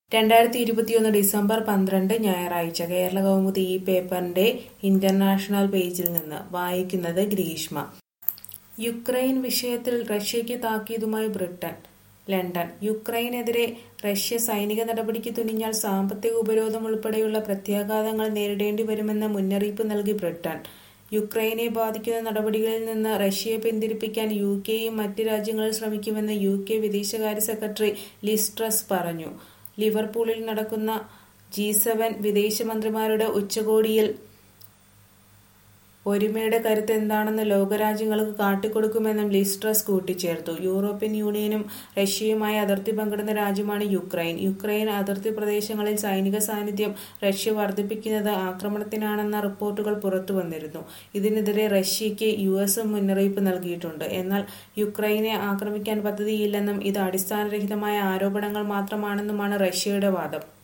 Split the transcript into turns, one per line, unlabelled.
2021 December 12 ഞായറാഴ്ച കേരളകൗമുദി ഈ പേപ്പറിന്റെ ഇന്റർനാഷണൽ പേജിൽ നിന്ന് വായിക്കുന്നത് ഗ്രീഷ്മ. യുക്രൈൻ വിഷയത്തിൽ റഷ്യയ്ക്ക് താക്കീതുമായി ബ്രിട്ടൻ. ലണ്ടൻ. യുക്രൈനെതിരെ റഷ്യ സൈനിക നടപടിക്ക് തുനിഞ്ഞാൽ സാമ്പത്തിക ഉപരോധം ഉൾപ്പെടെയുള്ള പ്രത്യാഘാതങ്ങൾ നേരിടേണ്ടി വരുമെന്ന മുന്നറിയിപ്പ് നൽകി ബ്രിട്ടൻ. യുക്രൈനെ ബാധിക്കുന്ന നടപടികളിൽ നിന്ന് റഷ്യയെ പിന്തിരിപ്പിക്കാൻ യുകെയും മറ്റ് രാജ്യങ്ങളും ശ്രമിക്കുമെന്ന് യുകെ വിദേശകാര്യ സെക്രട്ടറി ലിസ് ട്രസ് പറഞ്ഞു. ലിവർപൂളിൽ നടക്കുന്ന G7 വിദേശമന്ത്രിമാരുടെ ഉച്ചകോടിയിൽ ഒരുമയുടെ കരുത്ത് എന്താണെന്ന് ലോകരാജ്യങ്ങൾക്ക് കാട്ടിക്കൊടുക്കുമെന്നും ലിസ് ട്രസ് കൂട്ടിച്ചേർത്തു. യൂറോപ്യൻ യൂണിയനും റഷ്യയുമായി അതിർത്തി പങ്കിടുന്ന രാജ്യമാണ് യുക്രൈൻ. യുക്രൈൻ അതിർത്തി പ്രദേശങ്ങളിൽ സൈനിക സാന്നിധ്യം റഷ്യ വർദ്ധിപ്പിക്കുന്നത് ആക്രമണത്തിനാണെന്ന റിപ്പോർട്ടുകൾ പുറത്തുവന്നിരുന്നു. ഇതിനെതിരെ റഷ്യയ്ക്ക് യുഎസും മുന്നറിയിപ്പ് നൽകിയിട്ടുണ്ട്. എന്നാൽ യുക്രൈനെ ആക്രമിക്കാൻ പദ്ധതിയില്ലെന്നും ഇത് അടിസ്ഥാനരഹിതമായ ആരോപണങ്ങൾ മാത്രമാണെന്നുമാണ് റഷ്യയുടെ വാദം.